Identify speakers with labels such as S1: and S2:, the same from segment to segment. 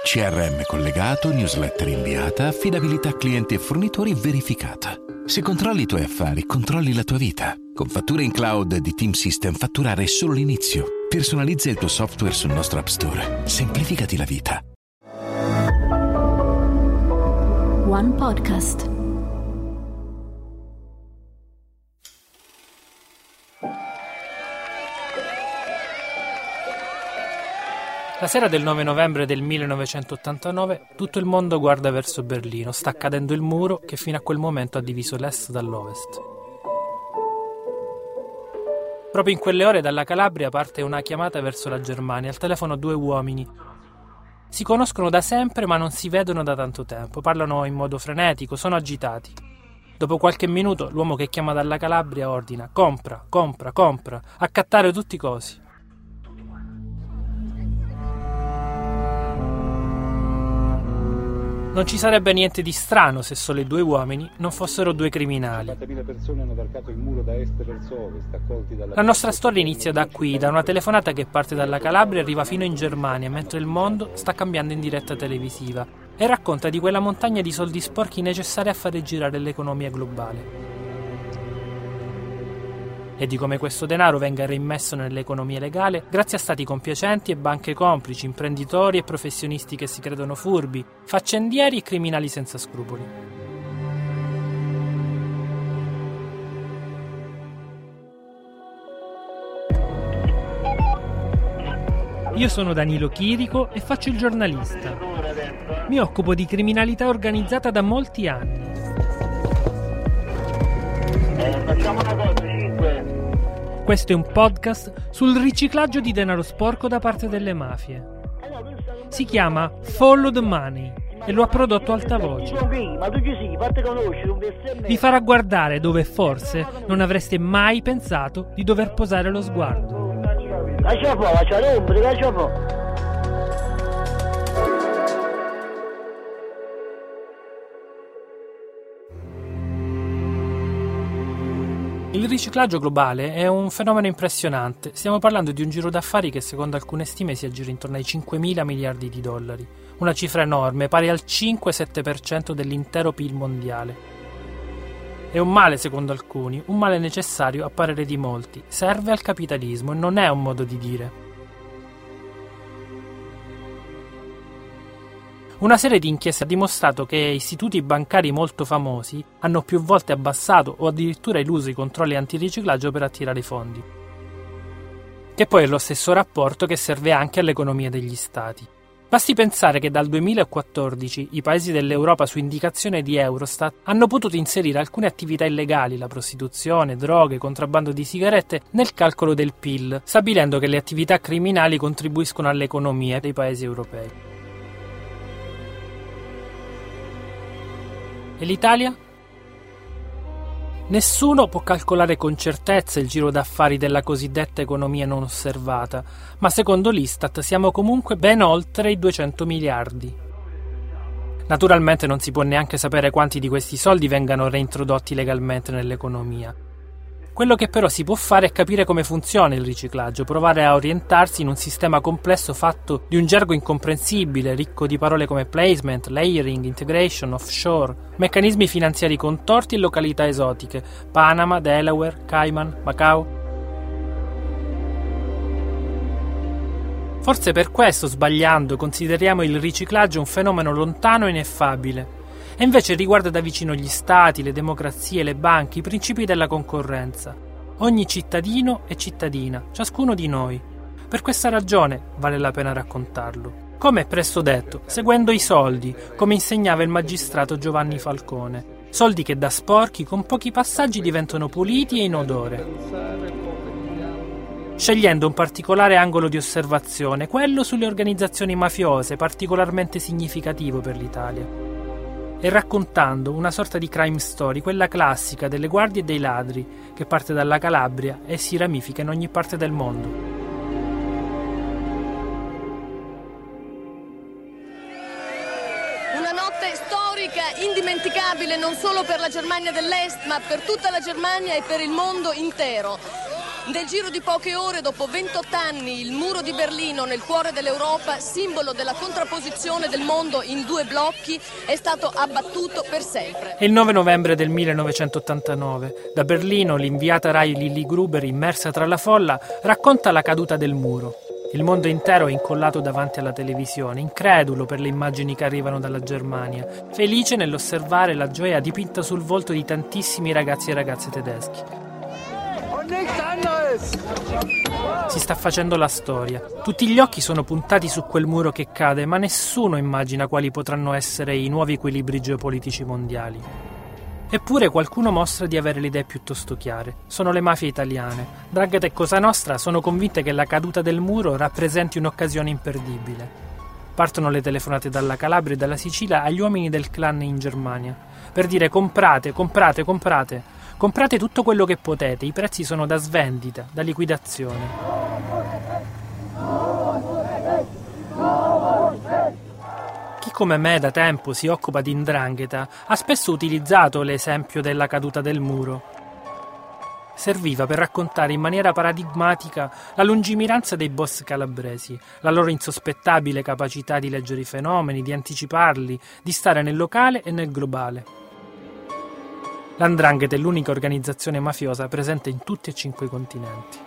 S1: CRM collegato, newsletter inviata, affidabilità clienti e fornitori verificata. Se controlli i tuoi affari, controlli la tua vita. Con fatture in cloud di Team System fatturare è solo l'inizio. Personalizza il tuo software sul nostro App Store. Semplificati la vita.
S2: One Podcast.
S3: La sera del 9 novembre del 1989 tutto il mondo guarda verso Berlino. Sta cadendo il muro che fino a quel momento ha diviso l'est dall'ovest. Proprio in quelle ore dalla Calabria parte una chiamata verso la Germania. Al telefono due uomini. Si conoscono da sempre ma non si vedono da tanto tempo. Parlano in modo frenetico, sono agitati. Dopo qualche minuto l'uomo che chiama dalla Calabria ordina: compra, compra, compra, accattare tutti i cosi. Non ci sarebbe niente di strano se solo i due uomini non fossero due criminali.
S4: 50.000 persone hanno varcato il muro da est verso ovest, accolti dalla...
S3: La nostra storia inizia da qui, da una telefonata che parte dalla Calabria e arriva fino in Germania, mentre il mondo sta cambiando in diretta televisiva, e racconta di quella montagna di soldi sporchi necessaria a fare girare l'economia globale. E di come questo denaro venga reimmesso nell'economia legale grazie a stati compiacenti e banche complici, imprenditori e professionisti che si credono furbi, faccendieri e criminali senza scrupoli. Io sono Danilo Chirico e faccio il giornalista. Mi occupo di criminalità organizzata da molti anni.
S5: Facciamo una cosa, 5.
S3: Questo è un podcast sul riciclaggio di denaro sporco da parte delle mafie. Si chiama Follow the Money e lo ha prodotto Altavoce. Vi farà guardare dove forse non avreste mai pensato di dover posare lo sguardo. Il riciclaggio globale è un fenomeno impressionante. Stiamo parlando di un giro d'affari che secondo alcune stime si aggira intorno ai 5.000 miliardi di dollari. Una cifra enorme, pari al 5-7% dell'intero PIL mondiale. È un male secondo alcuni, un male necessario a parere di molti. Serve al capitalismo e non è un modo di dire. Una serie di inchieste ha dimostrato che istituti bancari molto famosi hanno più volte abbassato o addirittura eluso i controlli antiriciclaggio per attirare fondi. Che poi è lo stesso rapporto che serve anche all'economia degli stati. Basti pensare che dal 2014 i paesi dell'Europa, su indicazione di Eurostat, hanno potuto inserire alcune attività illegali, la prostituzione, droghe, contrabbando di sigarette, nel calcolo del PIL, stabilendo che le attività criminali contribuiscono all'economia dei paesi europei. E l'Italia? Nessuno può calcolare con certezza il giro d'affari della cosiddetta economia non osservata, ma secondo l'Istat siamo comunque ben oltre i 200 miliardi. Naturalmente non si può neanche sapere quanti di questi soldi vengano reintrodotti legalmente nell'economia. Quello che però si può fare è capire come funziona il riciclaggio, provare a orientarsi in un sistema complesso fatto di un gergo incomprensibile, ricco di parole come placement, layering, integration, offshore, meccanismi finanziari contorti e località esotiche, Panama, Delaware, Cayman, Macao. Forse per questo, sbagliando, consideriamo il riciclaggio un fenomeno lontano e ineffabile. E invece riguarda da vicino gli stati, le democrazie, le banche, i principi della concorrenza. Ogni cittadino e cittadina, ciascuno di noi. Per questa ragione vale la pena raccontarlo. Come è presto detto, seguendo i soldi, come insegnava il magistrato Giovanni Falcone. Soldi che da sporchi con pochi passaggi diventano puliti e in odore. Scegliendo un particolare angolo di osservazione, quello sulle organizzazioni mafiose, particolarmente significativo per l'Italia. E raccontando una sorta di crime story, quella classica delle guardie e dei ladri, che parte dalla Calabria e si ramifica in ogni parte del mondo.
S6: Una notte storica, indimenticabile non solo per la Germania dell'Est, ma per tutta la Germania e per il mondo intero. Nel giro di poche ore, dopo 28 anni, il muro di Berlino, nel cuore dell'Europa, simbolo della contrapposizione del mondo in due blocchi, è stato abbattuto per sempre.
S3: È il 9 novembre del 1989. Da Berlino, l'inviata Rai Lilly Gruber, immersa tra la folla, racconta la caduta del muro. Il mondo intero è incollato davanti alla televisione, incredulo per le immagini che arrivano dalla Germania, felice nell'osservare la gioia dipinta sul volto di tantissimi ragazzi e ragazze tedeschi. Si sta facendo la storia. Tutti gli occhi sono puntati su quel muro che cade, ma nessuno immagina quali potranno essere i nuovi equilibri geopolitici mondiali. Eppure qualcuno mostra di avere le idee piuttosto chiare. Sono le mafie italiane. 'Ndrangheta e Cosa Nostra sono convinte che la caduta del muro rappresenti un'occasione imperdibile. Partono le telefonate dalla Calabria e dalla Sicilia agli uomini del clan in Germania per dire: comprate, comprate, comprate. Comprate tutto quello che potete, i prezzi sono da svendita, da liquidazione. Chi come me da tempo si occupa di 'ndrangheta ha spesso utilizzato l'esempio della caduta del muro. Serviva per raccontare in maniera paradigmatica la lungimiranza dei boss calabresi, la loro insospettabile capacità di leggere i fenomeni, di anticiparli, di stare nel locale e nel globale. La 'ndrangheta è l'unica organizzazione mafiosa presente in tutti e 5 i continenti.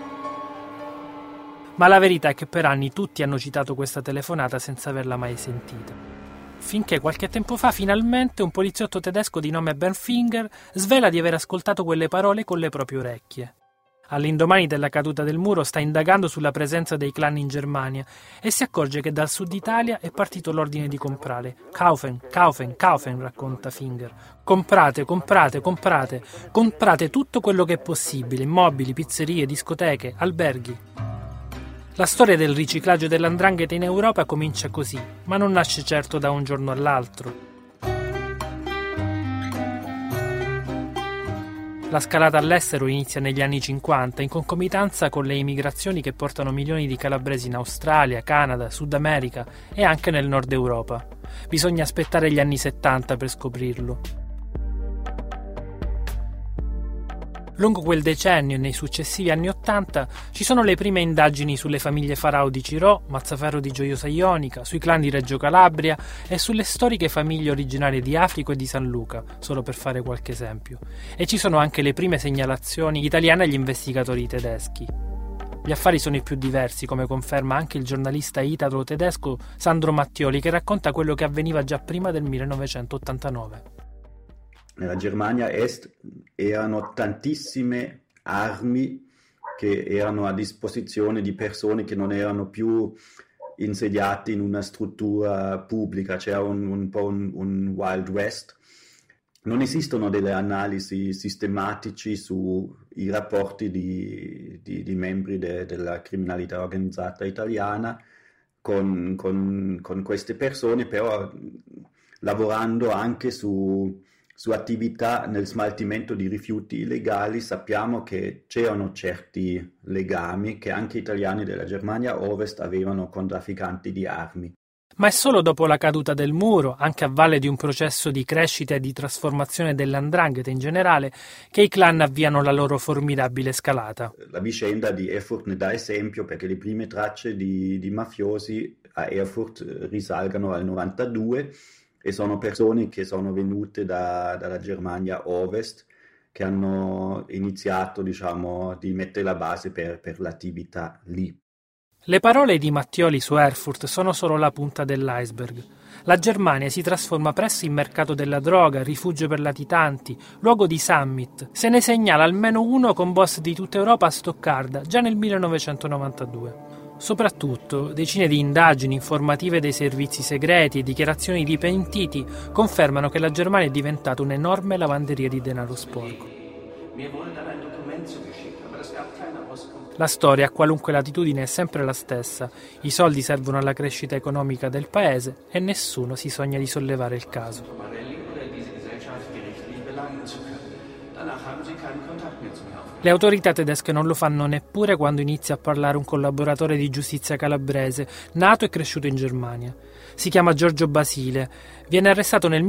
S3: Ma la verità è che per anni tutti hanno citato questa telefonata senza averla mai sentita. Finché qualche tempo fa finalmente un poliziotto tedesco di nome Bernd Finger svela di aver ascoltato quelle parole con le proprie orecchie. All'indomani della caduta del muro sta indagando sulla presenza dei clan in Germania e si accorge che dal sud Italia è partito l'ordine di comprare. Kaufen, Kaufen, Kaufen, racconta Finger. Comprate, comprate, comprate. Comprate tutto quello che è possibile, immobili, pizzerie, discoteche, alberghi. La storia del riciclaggio della 'ndrangheta in Europa comincia così, ma non nasce certo da un giorno all'altro. La scalata all'estero inizia negli anni 50, in concomitanza con le immigrazioni che portano milioni di calabresi in Australia, Canada, Sud America e anche nel Nord Europa. Bisogna aspettare gli anni 70 per scoprirlo. Lungo quel decennio e nei successivi anni 80 ci sono le prime indagini sulle famiglie Farao di Cirò, Mazzaferro di Gioiosa Ionica, sui clan di Reggio Calabria e sulle storiche famiglie originarie di Africo e di San Luca, solo per fare qualche esempio. E ci sono anche le prime segnalazioni italiane agli investigatori tedeschi. Gli affari sono i più diversi, come conferma anche il giornalista italo-tedesco Sandro Mattioli, che racconta quello che avveniva già prima del 1989.
S7: Nella Germania Est erano tantissime armi che erano a disposizione di persone che non erano più insediate in una struttura pubblica, c'era un po' un Wild West. Non esistono delle analisi sistematici sui rapporti di membri della criminalità organizzata italiana con queste persone, però lavorando anche su attività nel smaltimento di rifiuti illegali sappiamo che c'erano certi legami che anche italiani della Germania Ovest avevano con trafficanti di armi.
S3: Ma è solo dopo la caduta del muro, anche a valle di un processo di crescita e di trasformazione della 'ndrangheta in generale, che i clan avviano la loro formidabile scalata.
S7: La vicenda di Erfurt ne dà esempio perché le prime tracce di mafiosi a Erfurt risalgono al 92 e sono persone che sono venute dalla Germania Ovest, che hanno iniziato, di mettere la base per l'attività lì.
S3: Le parole di Mattioli su Erfurt sono solo la punta dell'iceberg. La Germania si trasforma presto in mercato della droga, rifugio per latitanti, luogo di summit. Se ne segnala almeno uno con boss di tutta Europa a Stoccarda, già nel 1992. Soprattutto, decine di indagini informative dei servizi segreti e dichiarazioni di pentiti confermano che la Germania è diventata un'enorme lavanderia di denaro sporco. La storia, a qualunque latitudine, è sempre la stessa. I soldi servono alla crescita economica del paese e nessuno si sogna di sollevare il caso. Le autorità tedesche non lo fanno neppure quando inizia a parlare un collaboratore di giustizia calabrese, nato e cresciuto in Germania. Si chiama Giorgio Basile, viene arrestato nel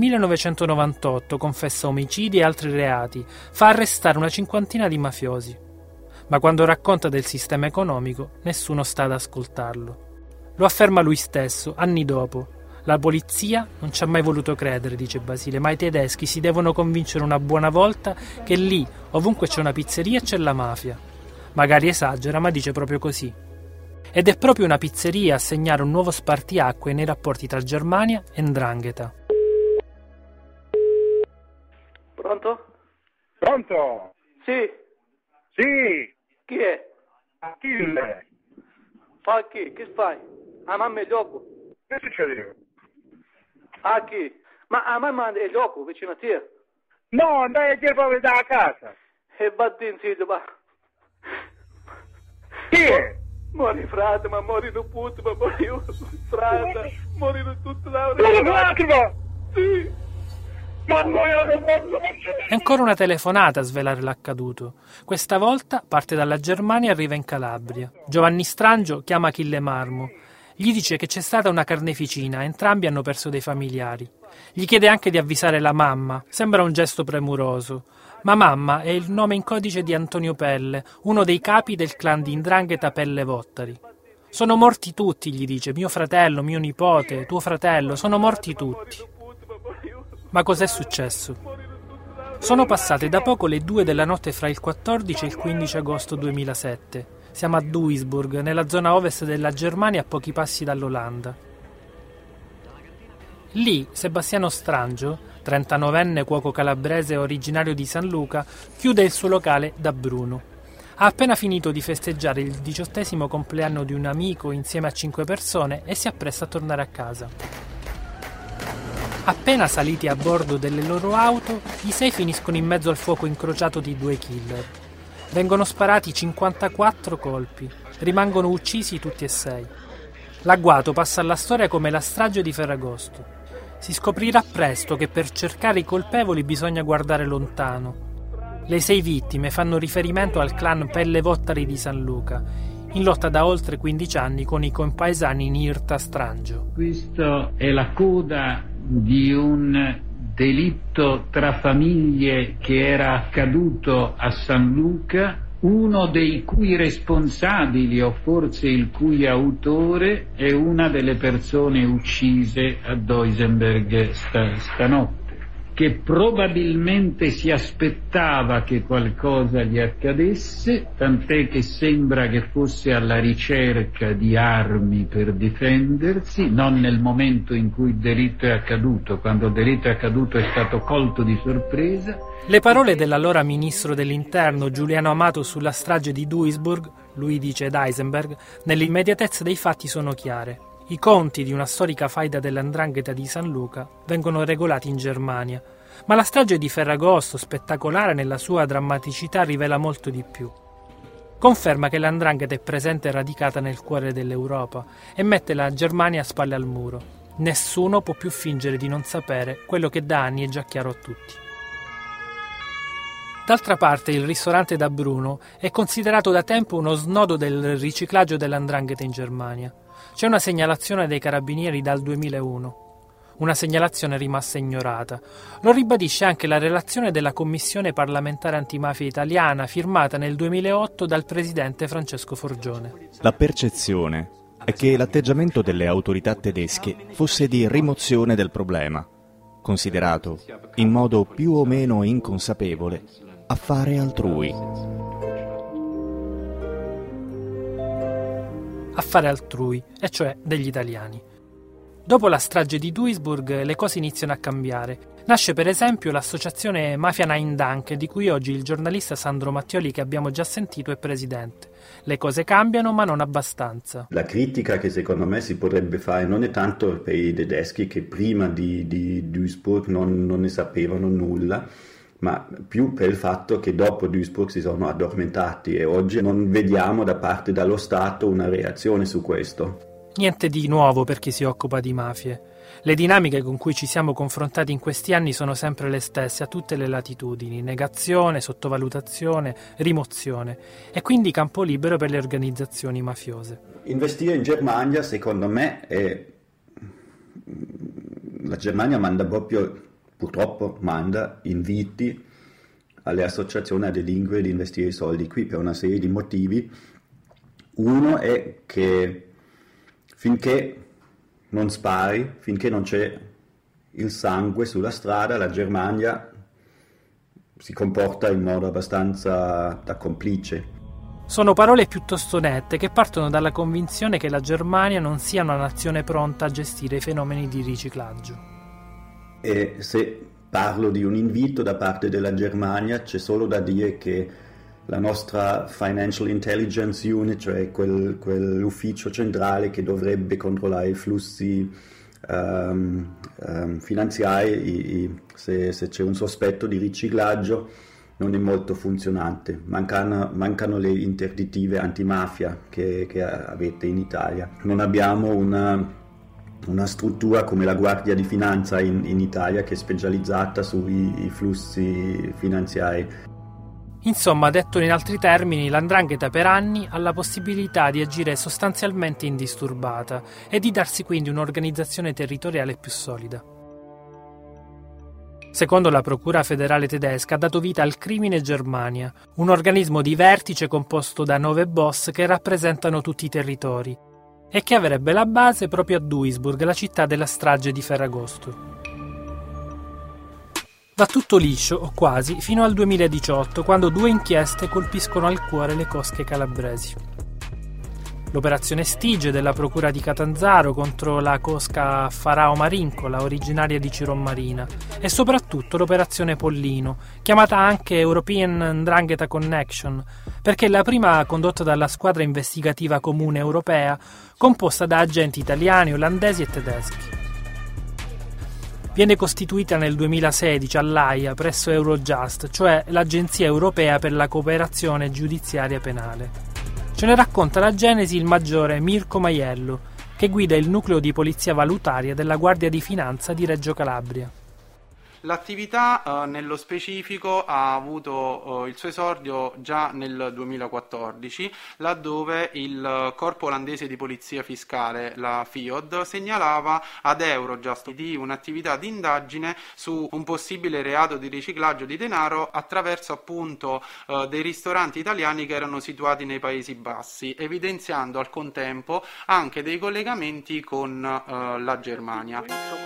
S3: 1998, confessa omicidi e altri reati, fa arrestare una cinquantina di mafiosi. Ma quando racconta del sistema economico, nessuno sta ad ascoltarlo. Lo afferma lui stesso, anni dopo. La polizia non ci ha mai voluto credere, dice Basile, ma i tedeschi si devono convincere una buona volta che lì, ovunque c'è una pizzeria, c'è la mafia. Magari esagera, ma dice proprio così. Ed è proprio una pizzeria a segnare un nuovo spartiacque nei rapporti tra Germania e 'ndrangheta.
S5: Pronto?
S4: Pronto?
S5: Sì.
S4: Sì,
S5: Chi è?
S4: Achille.
S5: Ah, chi? Che fai? A mamma è gioco.
S4: Che succede?
S5: Ah, chi? Ma a mamma è gioco vicino a te.
S4: No, andai a dire proprio da casa.
S5: E batti in sito, ma...
S4: Chi è?
S5: Mori frate, ma morino puto, ma morino strada, morino tutte le Sì.
S4: Ma
S3: È ancora una telefonata a svelare l'accaduto. Questa volta parte dalla Germania e arriva in Calabria. Giovanni Strangio chiama Achille Marmo. Gli dice che c'è stata una carneficina, entrambi hanno perso dei familiari. Gli chiede anche di avvisare la mamma, sembra un gesto premuroso. Ma mamma è il nome in codice di Antonio Pelle, uno dei capi del clan di 'ndrangheta Pelle Vottari. Sono morti tutti, gli dice, mio fratello, mio nipote, tuo fratello, sono morti tutti. Ma cos'è successo? Sono passate da poco le 2 della notte fra il 14 e il 15 agosto 2007. Siamo a Duisburg, nella zona ovest della Germania, a pochi passi dall'Olanda. Lì Sebastiano Strangio, 39enne cuoco calabrese originario di San Luca, chiude il suo locale da Bruno. Ha appena finito di festeggiare il 18° compleanno di un amico insieme a 5 persone e si appresta a tornare a casa. Appena saliti a bordo delle loro auto, i 6 finiscono in mezzo al fuoco incrociato di 2 killer. Vengono sparati 54 colpi, rimangono uccisi tutti e 6. L'agguato passa alla storia come la strage di Ferragosto. Si scoprirà presto che per cercare i colpevoli bisogna guardare lontano. Le 6 vittime fanno riferimento al clan Pelle Vottari di San Luca, in lotta da oltre 15 anni con i compaesani Nirta Strangio.
S8: Questa è la coda di un delitto tra famiglie che era accaduto a San Luca, uno dei cui responsabili, o forse il cui autore, è una delle persone uccise a Duisburg stanotte, che probabilmente si aspettava che qualcosa gli accadesse, tant'è che sembra che fosse alla ricerca di armi per difendersi, non nel momento in cui il delitto è accaduto, quando il delitto è accaduto è stato colto di sorpresa.
S3: Le parole dell'allora ministro dell'Interno Giuliano Amato sulla strage di Duisburg, lui dice Eisenberg, nell'immediatezza dei fatti sono chiare. I conti di una storica faida della 'ndrangheta di San Luca vengono regolati in Germania, ma la strage di Ferragosto, spettacolare nella sua drammaticità, rivela molto di più. Conferma che la 'ndrangheta è presente e radicata nel cuore dell'Europa e mette la Germania a spalle al muro. Nessuno può più fingere di non sapere quello che da anni è già chiaro a tutti. D'altra parte il ristorante da Bruno è considerato da tempo uno snodo del riciclaggio della 'ndrangheta in Germania. C'è una segnalazione dei carabinieri dal 2001, una segnalazione rimasta ignorata. Lo ribadisce anche la relazione della Commissione parlamentare antimafia italiana, firmata nel 2008 dal presidente Francesco Forgione.
S9: La percezione è che l'atteggiamento delle autorità tedesche fosse di rimozione del problema, considerato, in modo più o meno inconsapevole, affare altrui.
S3: Affare altrui, e cioè degli italiani. Dopo la strage di Duisburg le cose iniziano a cambiare. Nasce per esempio l'associazione Mafia Nein Dank, di cui oggi il giornalista Sandro Mattioli, che abbiamo già sentito, è presidente. Le cose cambiano, ma non abbastanza.
S7: La critica che secondo me si potrebbe fare non è tanto per i tedeschi che prima di Duisburg non ne sapevano nulla, ma più per il fatto che dopo Duisburg si sono addormentati e oggi non vediamo da parte dello Stato una reazione su questo.
S3: Niente di nuovo per chi si occupa di mafie. Le dinamiche con cui ci siamo confrontati in questi anni sono sempre le stesse a tutte le latitudini: negazione, sottovalutazione, rimozione, e quindi campo libero per le organizzazioni mafiose.
S7: Investire in Germania, secondo me, la Germania manda proprio, purtroppo manda inviti alle associazioni a delinquere di investire i soldi qui per una serie di motivi. Uno è che finché non spari, finché non c'è il sangue sulla strada, la Germania si comporta in modo abbastanza da complice.
S3: Sono parole piuttosto nette che partono dalla convinzione che la Germania non sia una nazione pronta a gestire i fenomeni di riciclaggio.
S7: E se parlo di un invito da parte della Germania, c'è solo da dire che la nostra Financial Intelligence Unit, cioè quell'ufficio centrale che dovrebbe controllare i flussi finanziari, se c'è un sospetto di riciclaggio, non è molto funzionante. Mancano le interdittive antimafia che avete in Italia. Non abbiamo una struttura come la Guardia di Finanza in Italia che è specializzata sui flussi finanziari.
S3: Insomma, detto in altri termini, l''ndrangheta per anni ha la possibilità di agire sostanzialmente indisturbata e di darsi quindi un'organizzazione territoriale più solida. Secondo la Procura federale tedesca ha dato vita al Crimine Germania, un organismo di vertice composto da 9 boss che rappresentano tutti i territori e che avrebbe la base proprio a Duisburg, la città della strage di Ferragosto. Va tutto liscio, o quasi, fino al 2018, quando 2 inchieste colpiscono al cuore le cosche calabresi. L'operazione Stige della Procura di Catanzaro contro la cosca Farao Marincola, originaria di Ciron e soprattutto l'operazione Pollino, chiamata anche European 'Ndrangheta Connection, perché è la prima condotta dalla squadra investigativa comune europea composta da agenti italiani, olandesi e tedeschi. Viene costituita nel 2016 all'Aia presso Eurojust, cioè l'Agenzia Europea per la Cooperazione Giudiziaria Penale. Ce ne racconta la genesi il maggiore Mirko Maiello, che guida il nucleo di polizia valutaria della Guardia di Finanza di Reggio Calabria.
S10: L'attività nello specifico ha avuto il suo esordio già nel 2014, laddove il corpo olandese di polizia fiscale, la FIOD, segnalava ad Eurojust di un'attività di indagine su un possibile reato di riciclaggio di denaro attraverso appunto dei ristoranti italiani che erano situati nei Paesi Bassi, evidenziando al contempo anche dei collegamenti con la Germania.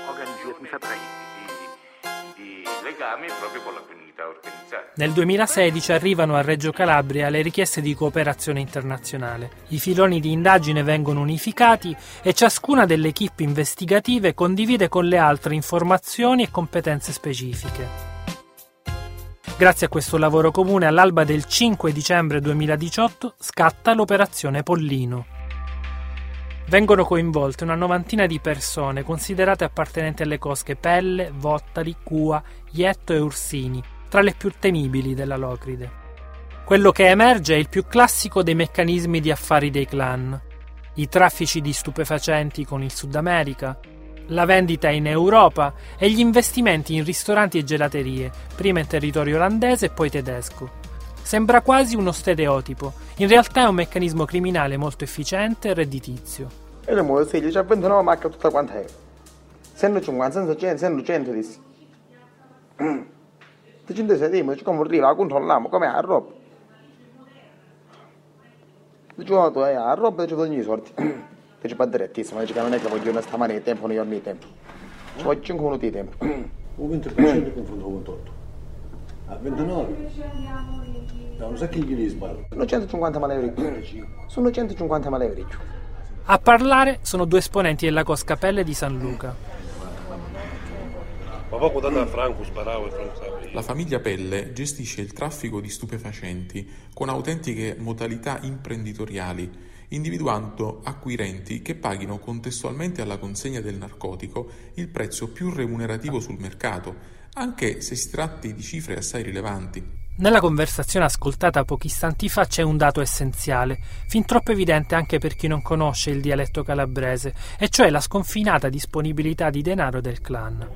S5: Legami proprio con la criminalità organizzata.
S3: Nel 2016 arrivano a Reggio Calabria le richieste di cooperazione internazionale. I filoni di indagine vengono unificati e ciascuna delle equipe investigative condivide con le altre informazioni e competenze specifiche. Grazie a questo lavoro comune, all'alba del 5 dicembre 2018 scatta l'operazione Pollino. Vengono coinvolte una 90 di persone considerate appartenenti alle cosche Pelle, Vottali, Cua, Ietto e Ursini, tra le più temibili della Locride. Quello che emerge è il più classico dei meccanismi di affari dei clan: i traffici di stupefacenti con il Sud America, la vendita in Europa e gli investimenti in ristoranti e gelaterie, prima in territorio olandese e poi tedesco. Sembra quasi uno stereotipo, in realtà è un meccanismo criminale molto efficiente e redditizio.
S11: E le muove già 29 macchine tutta quanta è. 150, 100 di sì. Se ci sedemo, ci arriva, la controlliamo, come a roba. Dicevo, tu hai a roba, ci togli i soldi. Ti ci direttissimo, dice che non è che voglio una stamane di tempo, non giorni di tempo. Ci voglio 5 minuti di tempo.
S12: Un 20% confronto con 28. A 29 non so chi gli sbaglio.
S11: Sono 150 euro. Sono 150 euro.
S3: A parlare sono 2 esponenti della cosca Pelle di San Luca.
S13: La famiglia Pelle gestisce il traffico di stupefacenti con autentiche modalità imprenditoriali, individuando acquirenti che paghino contestualmente alla consegna del narcotico il prezzo più remunerativo sul mercato, anche se si tratti di cifre assai rilevanti.
S3: Nella conversazione ascoltata pochi istanti fa c'è un dato essenziale, fin troppo evidente anche per chi non conosce il dialetto calabrese, e cioè la sconfinata disponibilità di denaro del clan.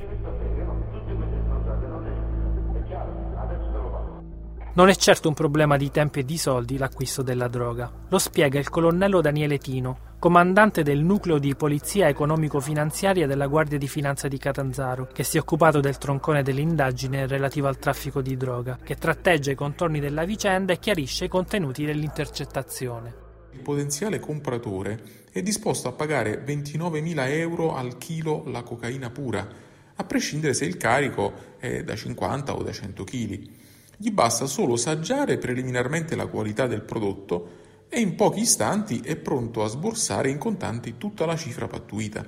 S3: Non è certo un problema di tempi e di soldi l'acquisto della droga, lo spiega il colonnello Daniele Tino, comandante del nucleo di polizia economico-finanziaria della Guardia di Finanza di Catanzaro, che si è occupato del troncone dell'indagine relativa al traffico di droga, che tratteggia i contorni della vicenda e chiarisce i contenuti dell'intercettazione.
S13: Il potenziale compratore è disposto a pagare 29.000 euro al chilo la cocaina pura, a prescindere se il carico è da 50 o da 100 kg. Gli basta solo saggiare preliminarmente la qualità del prodotto e in pochi istanti è pronto a sborsare in contanti tutta la cifra pattuita.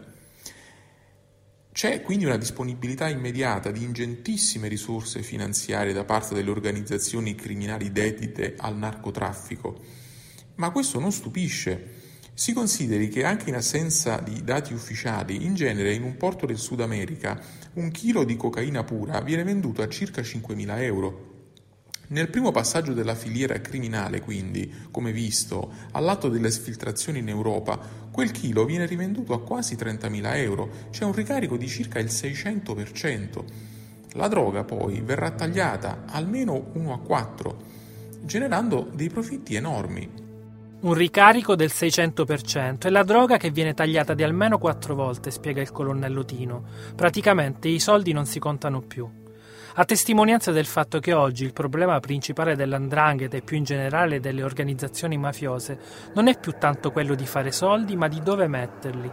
S13: C'è quindi una disponibilità immediata di ingentissime risorse finanziarie da parte delle organizzazioni criminali dedite al narcotraffico. Ma questo non stupisce. Si consideri che anche in assenza di dati ufficiali, in genere in un porto del Sud America, un chilo di cocaina pura viene venduto a circa 5.000 euro. Nel primo passaggio della filiera criminale, quindi, come visto, all'atto delle sfiltrazioni in Europa, quel chilo viene rivenduto a quasi 30.000 euro, c'è un ricarico di circa il 600%. La droga poi verrà tagliata almeno 1/4, generando dei profitti enormi.
S3: Un ricarico del 600% e la droga che viene tagliata di almeno 4 volte, spiega il colonnello Tino. Praticamente i soldi non si contano più. A testimonianza del fatto che oggi il problema principale dell''ndrangheta e più in generale delle organizzazioni mafiose non è più tanto quello di fare soldi, ma di dove metterli.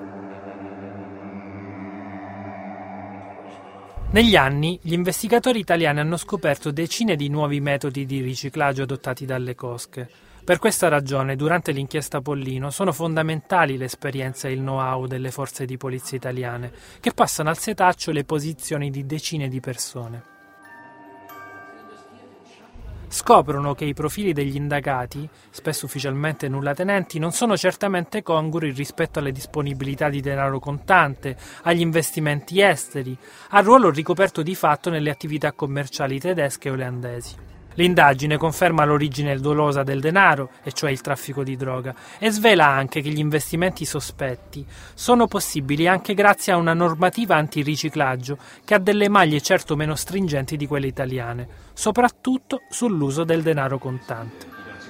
S3: Negli anni, gli investigatori italiani hanno scoperto decine di nuovi metodi di riciclaggio adottati dalle cosche. Per questa ragione, durante l'inchiesta Pollino, sono fondamentali l'esperienza e il know-how delle forze di polizia italiane, che passano al setaccio le posizioni di decine di persone. Scoprono che i profili degli indagati, spesso ufficialmente nullatenenti, non sono certamente congrui rispetto alle disponibilità di denaro contante, agli investimenti esteri, al ruolo ricoperto di fatto nelle attività commerciali tedesche e olandesi. L'indagine conferma l'origine dolosa del denaro, e cioè il traffico di droga, e svela anche che gli investimenti sospetti sono possibili anche grazie a una normativa antiriciclaggio che ha delle maglie certo meno stringenti di quelle italiane, soprattutto sull'uso del denaro contante.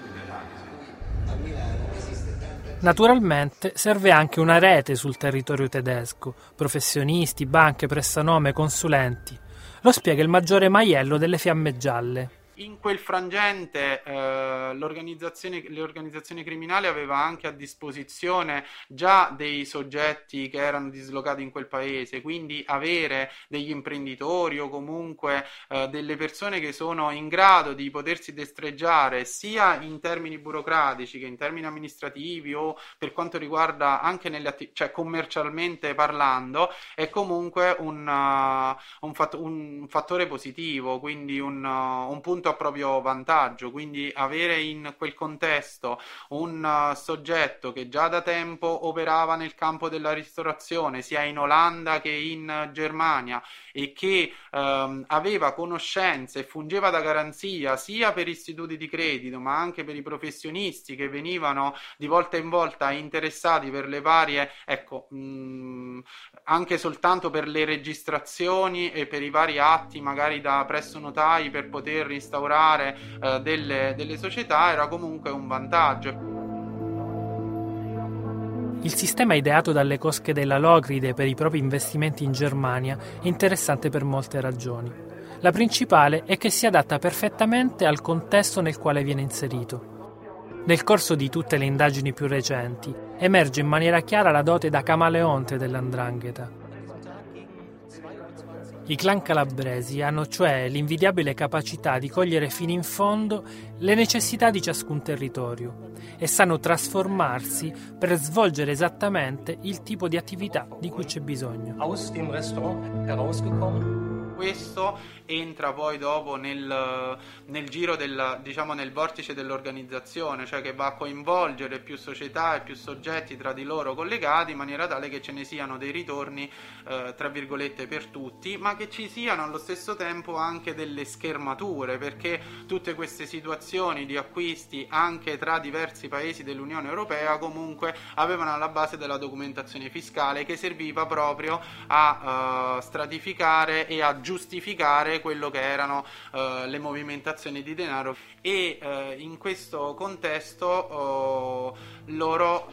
S3: Naturalmente serve anche una rete sul territorio tedesco, professionisti, banche, prestanome, consulenti. Lo spiega il maggiore Maiello delle Fiamme Gialle.
S10: In quel frangente le organizzazioni criminali aveva anche a disposizione già dei soggetti che erano dislocati in quel paese, quindi avere degli imprenditori o comunque delle persone che sono in grado di potersi destreggiare sia in termini burocratici che in termini amministrativi o per quanto riguarda anche cioè commercialmente parlando, è comunque un fattore positivo, quindi un punto a proprio vantaggio. Quindi avere in quel contesto un soggetto che già da tempo operava nel campo della ristorazione sia in Olanda che in Germania e che aveva conoscenze e fungeva da garanzia sia per istituti di credito ma anche per i professionisti che venivano di volta in volta interessati per le varie anche soltanto per le registrazioni e per i vari atti magari da presso notai per poter instaurare delle società, era comunque un vantaggio.
S3: Il sistema ideato dalle cosche della Locride per i propri investimenti in Germania è interessante per molte ragioni. La principale è che si adatta perfettamente al contesto nel quale viene inserito. Nel corso di tutte le indagini più recenti emerge in maniera chiara la dote da camaleonte dell''ndrangheta. I clan calabresi hanno cioè l'invidiabile capacità di cogliere fino in fondo le necessità di ciascun territorio e sanno trasformarsi per svolgere esattamente il tipo di attività di cui c'è bisogno.
S14: Aus dem Restaurant herausgekommen.
S10: Questo entra poi dopo nel giro nel vortice dell'organizzazione, cioè che va a coinvolgere più società e più soggetti tra di loro collegati in maniera tale che ce ne siano dei ritorni tra virgolette per tutti, ma che ci siano allo stesso tempo anche delle schermature, perché tutte queste situazioni di acquisti anche tra diversi paesi dell'Unione Europea comunque avevano alla base della documentazione fiscale che serviva proprio a stratificare e a giustificare quello che erano le movimentazioni di denaro e in questo contesto loro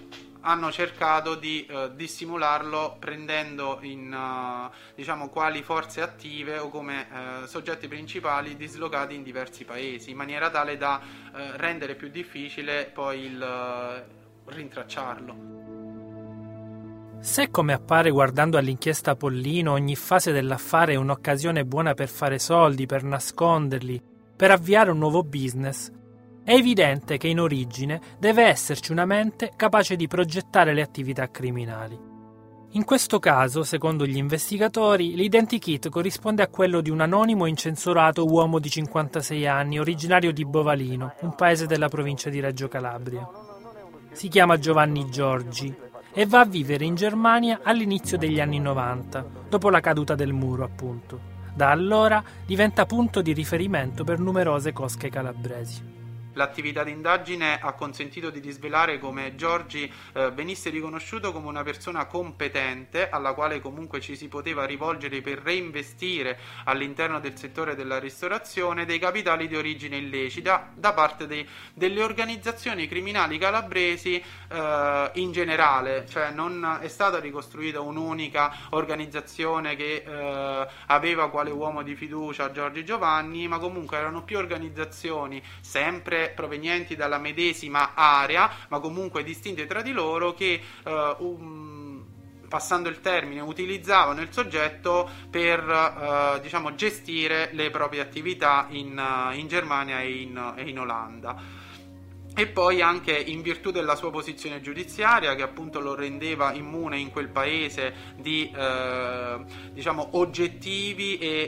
S10: hanno cercato di dissimularlo prendendo in quali forze attive o come soggetti principali dislocati in diversi paesi, in maniera tale da rendere più difficile poi il rintracciarlo.
S3: Se, come appare guardando all'inchiesta Pollino, ogni fase dell'affare è un'occasione buona per fare soldi, per nasconderli, per avviare un nuovo business, è evidente che in origine deve esserci una mente capace di progettare le attività criminali. In questo caso, secondo gli investigatori, l'identikit corrisponde a quello di un anonimo incensurato uomo di 56 anni, originario di Bovalino, un paese della provincia di Reggio Calabria. Si chiama Giovanni Giorgi e va a vivere in Germania all'inizio degli anni 90, dopo la caduta del muro, appunto. Da allora diventa punto di riferimento per numerose cosche calabresi.
S10: L'attività di indagine ha consentito di disvelare come Giorgi venisse riconosciuto come una persona competente alla quale comunque ci si poteva rivolgere per reinvestire all'interno del settore della ristorazione dei capitali di origine illecita da parte delle organizzazioni criminali calabresi in generale, cioè non è stata ricostruita un'unica organizzazione che aveva quale uomo di fiducia Giorgi Giovanni, ma comunque erano più organizzazioni sempre provenienti dalla medesima area, ma comunque distinte tra di loro, che passando il termine utilizzavano il soggetto per gestire le proprie attività in Germania e in Olanda. E poi anche in virtù della sua posizione giudiziaria, che appunto lo rendeva immune in quel paese di oggettivi e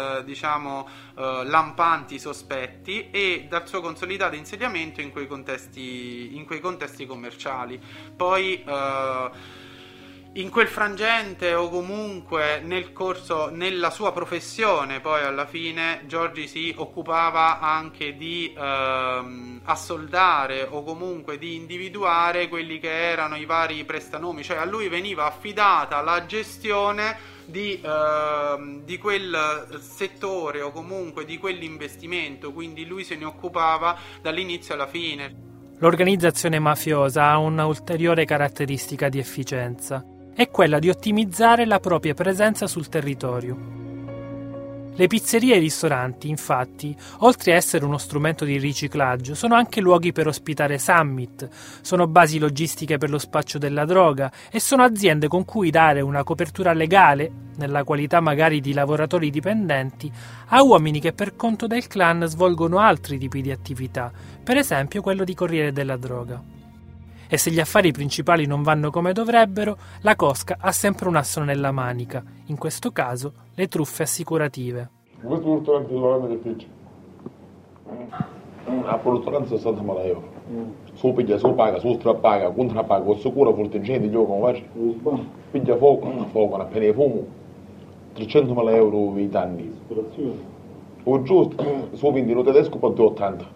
S10: lampanti sospetti, e dal suo consolidato insediamento in quei contesti commerciali. Poi in quel frangente, o comunque nella sua professione, poi alla fine Giorgi si occupava anche di assoldare o comunque di individuare quelli che erano i vari prestanomi, cioè a lui veniva affidata la gestione di quel settore o comunque di quell'investimento, quindi lui se ne occupava dall'inizio alla fine.
S3: L'organizzazione mafiosa ha una ulteriore caratteristica di efficienza: è quella di ottimizzare la propria presenza sul territorio. Le pizzerie e i ristoranti, infatti, oltre a essere uno strumento di riciclaggio, sono anche luoghi per ospitare summit, sono basi logistiche per lo spaccio della droga e sono aziende con cui dare una copertura legale, nella qualità magari di lavoratori dipendenti, a uomini che per conto del clan svolgono altri tipi di attività, per esempio quello di corriere della droga. E se gli affari principali non vanno come dovrebbero, la cosca ha sempre un asso nella manica, in questo caso le truffe assicurative.
S15: Questo ristorante di Olanda che dice? A ristorante 60 mila euro. Su piglia, su paga, su strappaga, contrappaga, con sicuro forte gente, io come faccio? Piglia fuoco, appena fumo, 300 mila euro i danni. O giusto, su quindi lo tedesco per 280.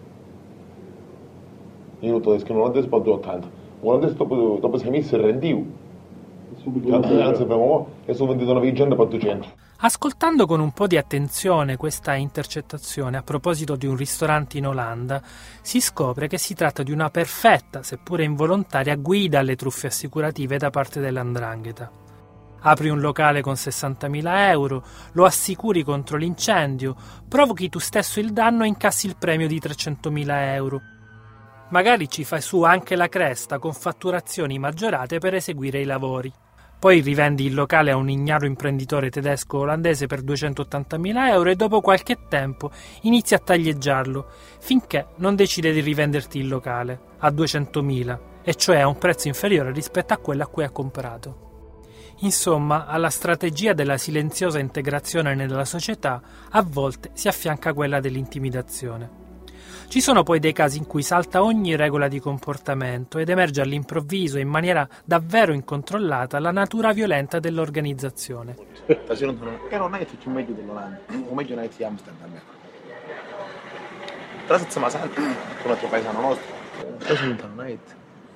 S15: Io lo tedesco non adesso per 280. Adesso dopo 6 mesi si rendivo. Anzi, e sono venduto una vicenda per 200.
S3: Ascoltando con un po' di attenzione questa intercettazione a proposito di un ristorante in Olanda, si scopre che si tratta di una perfetta, seppure involontaria, guida alle truffe assicurative da parte dell''ndrangheta. Apri un locale con 60.000 euro, lo assicuri contro l'incendio, provochi tu stesso il danno e incassi il premio di 300.000 euro. Magari ci fai su anche la cresta con fatturazioni maggiorate per eseguire i lavori. Poi rivendi il locale a un ignaro imprenditore tedesco-olandese per 280.000 euro e dopo qualche tempo inizi a taglieggiarlo, finché non decide di rivenderti il locale a 200.000, e cioè a un prezzo inferiore rispetto a quello a cui ha comprato. Insomma, alla strategia della silenziosa integrazione nella società a volte si affianca quella dell'intimidazione. Ci sono poi dei casi in cui salta ogni regola di comportamento ed emerge all'improvviso e in maniera davvero incontrollata la natura violenta dell'organizzazione.
S11: Aspetta, se non è tutto meglio dell'Olanda, o meglio night di Amsterdam. Tra settimana santa, con l'altro paesano nostro, tra settimana night.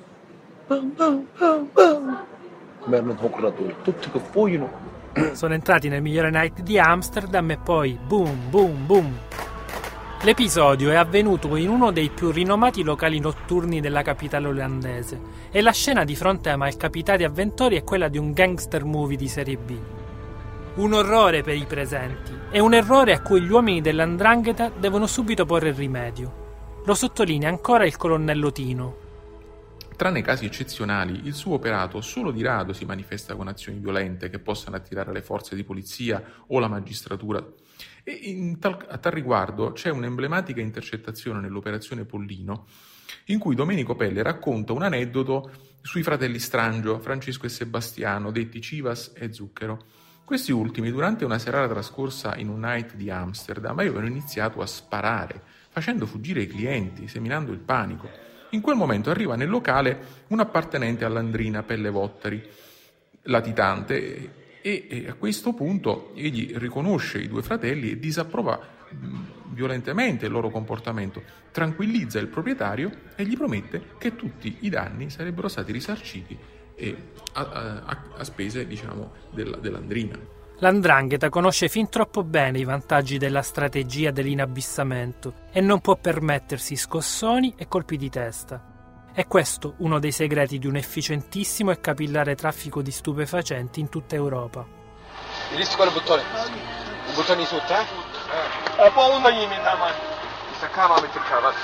S11: Beh, non ho curatori, tutti che fuoiono.
S3: Sono entrati nel migliore night di Amsterdam e poi boom, boom, boom. L'episodio è avvenuto in uno dei più rinomati locali notturni della capitale olandese e la scena di fronte ai malcapitati avventori è quella di un gangster movie di serie B. Un orrore per i presenti e un errore a cui gli uomini dell''ndrangheta devono subito porre rimedio. Lo sottolinea ancora il colonnello Tino.
S13: Tranne casi eccezionali, il suo operato solo di rado si manifesta con azioni violente che possano attirare le forze di polizia o la magistratura. E a tal riguardo c'è un'emblematica intercettazione nell'operazione Pollino in cui Domenico Pelle racconta un aneddoto sui fratelli Strangio, Francesco e Sebastiano, detti Civas e Zucchero. Questi ultimi, durante una serata trascorsa in un night di Amsterdam, avevano iniziato a sparare, facendo fuggire i clienti, seminando il panico. In quel momento arriva nel locale un appartenente all'Andrina Pelle Vottari, latitante, e a questo punto egli riconosce i due fratelli e disapprova violentemente il loro comportamento, tranquillizza il proprietario e gli promette che tutti i danni sarebbero stati risarciti a spese, dell'Andrina.
S3: L''ndrangheta conosce fin troppo bene i vantaggi della strategia dell'inabissamento e non può permettersi scossoni e colpi di testa. È questo uno dei segreti di un efficientissimo e capillare traffico di stupefacenti in tutta Europa.
S16: Hai visto quale bottone? Un bottone di sotto, eh? Poi uno gli mette la mano. Mi staccava a mettere il cavato.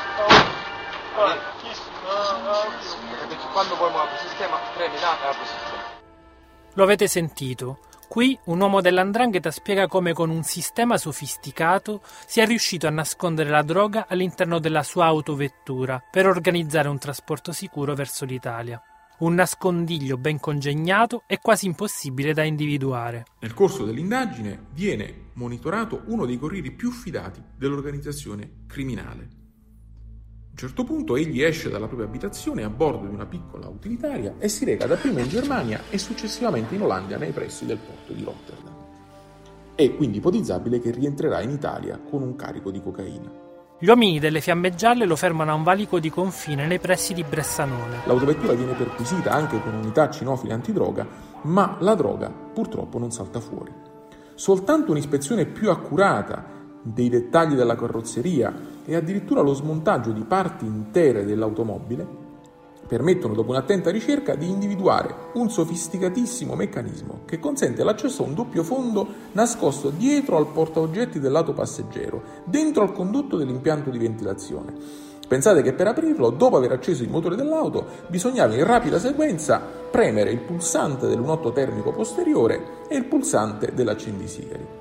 S16: Perché quando poi muovo il sistema, premi là e apro il sistema.
S3: Lo avete sentito? Qui un uomo dell''ndrangheta spiega come con un sistema sofisticato sia riuscito a nascondere la droga all'interno della sua autovettura per organizzare un trasporto sicuro verso l'Italia. Un nascondiglio ben congegnato e quasi impossibile da individuare.
S13: Nel corso dell'indagine viene monitorato uno dei corrieri più fidati dell'organizzazione criminale. A un certo punto egli esce dalla propria abitazione a bordo di una piccola utilitaria e si reca dapprima in Germania e successivamente in Olanda nei pressi del porto di Rotterdam. È quindi ipotizzabile che rientrerà in Italia con un carico di cocaina.
S3: Gli uomini delle Fiamme Gialle lo fermano a un valico di confine nei pressi di Bressanone.
S13: L'autovettura viene perquisita anche con unità cinofile antidroga, ma la droga purtroppo non salta fuori. Soltanto un'ispezione più accurata dei dettagli della carrozzeria e addirittura lo smontaggio di parti intere dell'automobile permettono, dopo un'attenta ricerca, di individuare un sofisticatissimo meccanismo che consente l'accesso a un doppio fondo nascosto dietro al portaoggetti del lato passeggero, dentro al condotto dell'impianto di ventilazione. Pensate che per aprirlo, dopo aver acceso il motore dell'auto, bisognava in rapida sequenza premere il pulsante del lunotto termico posteriore e il pulsante dell'accendisigari.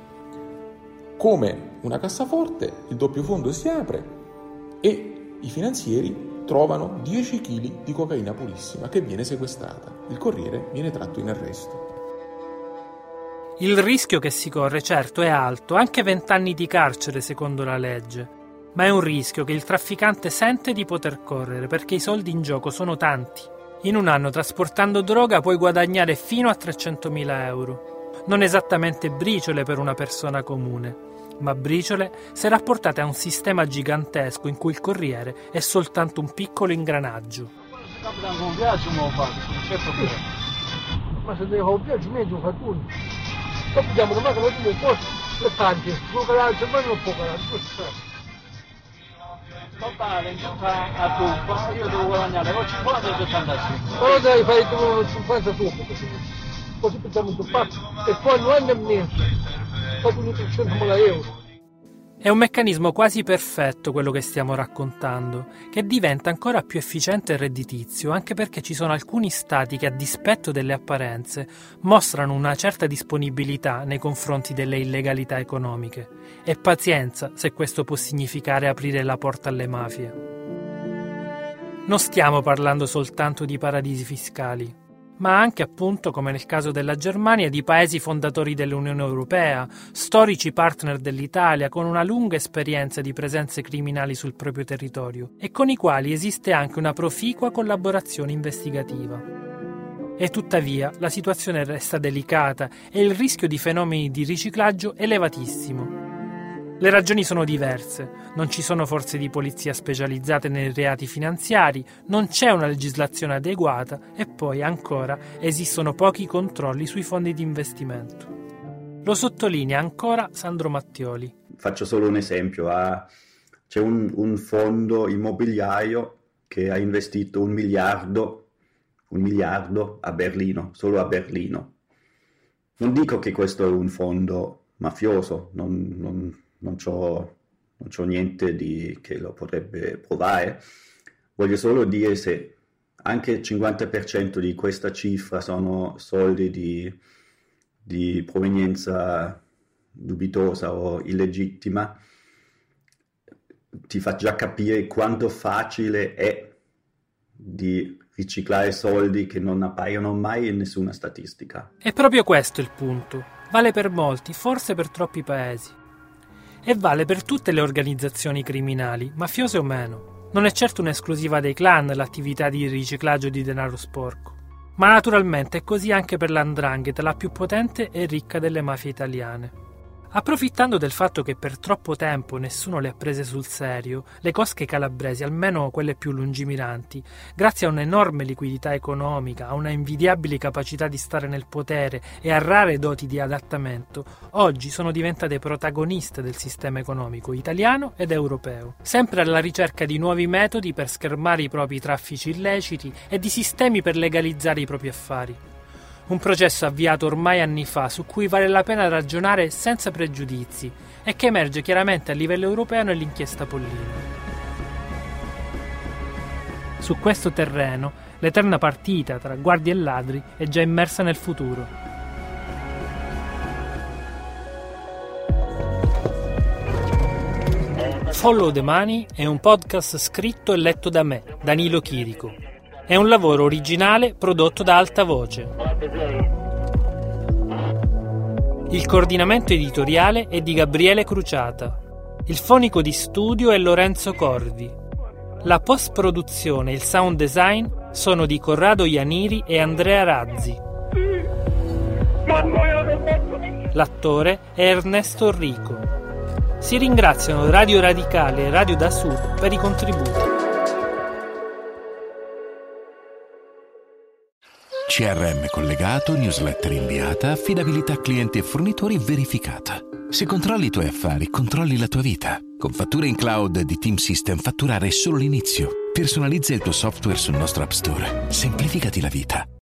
S13: Come una cassaforte, il doppio fondo si apre e i finanzieri trovano 10 kg di cocaina purissima che viene sequestrata. Il corriere viene tratto in arresto.
S3: Il rischio che si corre, certo, è alto, anche 20 anni di carcere secondo la legge, ma è un rischio che il trafficante sente di poter correre perché i soldi in gioco sono tanti. In un anno trasportando droga puoi guadagnare fino a 300.000 euro. Non esattamente briciole per una persona comune, ma briciole se rapportate a un sistema gigantesco in cui il corriere è soltanto un piccolo ingranaggio.
S5: Se capitano con viaggio non lo faccio, non c'è problema. Ma se devo un viaggio meglio fa tu. Poi vediamo che magari tu mi porti le tanti, può calare, ma non può calare, papà, a tu, io devo guadagnare o 50 o 75. Però devi fare tu 50 tu, così facciamo un pazzo e poi non è niente.
S3: È un meccanismo quasi perfetto quello che stiamo raccontando, che diventa ancora più efficiente e redditizio, anche perché ci sono alcuni stati che, a dispetto delle apparenze, mostrano una certa disponibilità nei confronti delle illegalità economiche. E pazienza se questo può significare aprire la porta alle mafie. Non stiamo parlando soltanto di paradisi fiscali, ma anche, appunto, come nel caso della Germania, di paesi fondatori dell'Unione Europea, storici partner dell'Italia con una lunga esperienza di presenze criminali sul proprio territorio e con i quali esiste anche una proficua collaborazione investigativa. E tuttavia la situazione resta delicata e il rischio di fenomeni di riciclaggio elevatissimo. Le ragioni sono diverse, non ci sono forze di polizia specializzate nei reati finanziari, non c'è una legislazione adeguata e poi ancora esistono pochi controlli sui fondi di investimento. Lo sottolinea ancora Sandro Mattioli.
S7: Faccio solo un esempio. A c'è un fondo immobiliario che ha investito 1 miliardo a Berlino, solo a Berlino. Non dico che questo è un fondo mafioso, non c'ho niente che lo potrebbe provare. Voglio solo dire se anche il 50% di questa cifra sono soldi di provenienza dubitosa o illegittima, ti fa già capire quanto facile è di riciclare soldi che non appaiono mai in nessuna statistica.
S3: È proprio questo il punto. Vale per molti, forse per troppi paesi. E vale per tutte le organizzazioni criminali, mafiose o meno. Non è certo un'esclusiva dei clan l'attività di riciclaggio di denaro sporco. Ma naturalmente è così anche per l''ndrangheta, la più potente e ricca delle mafie italiane. Approfittando del fatto che per troppo tempo nessuno le ha prese sul serio, le cosche calabresi, almeno quelle più lungimiranti, grazie a un'enorme liquidità economica, a una invidiabile capacità di stare nel potere e a rare doti di adattamento, oggi sono diventate protagoniste del sistema economico italiano ed europeo, sempre alla ricerca di nuovi metodi per schermare i propri traffici illeciti e di sistemi per legalizzare i propri affari. Un processo avviato ormai anni fa, su cui vale la pena ragionare senza pregiudizi e che emerge chiaramente a livello europeo nell'inchiesta Pollino. Su questo terreno, l'eterna partita tra guardie e ladri è già immersa nel futuro. Follow the Money è un podcast scritto e letto da me, Danilo Chirico. È un lavoro originale prodotto da Alta Voce. Il coordinamento editoriale è di Gabriele Cruciata. Il fonico di studio è Lorenzo Corvi. La post-produzione e il sound design sono di Corrado Ianiri e Andrea Razzi. L'attore è Ernesto Rico. Si ringraziano Radio Radicale e Radio da Sud per i contributi.
S1: CRM collegato, newsletter inviata, affidabilità clienti e fornitori verificata. Se controlli i tuoi affari, controlli la tua vita. Con fatture in cloud di Team System fatturare è solo l'inizio. Personalizza il tuo software sul nostro App Store. Semplificati la vita.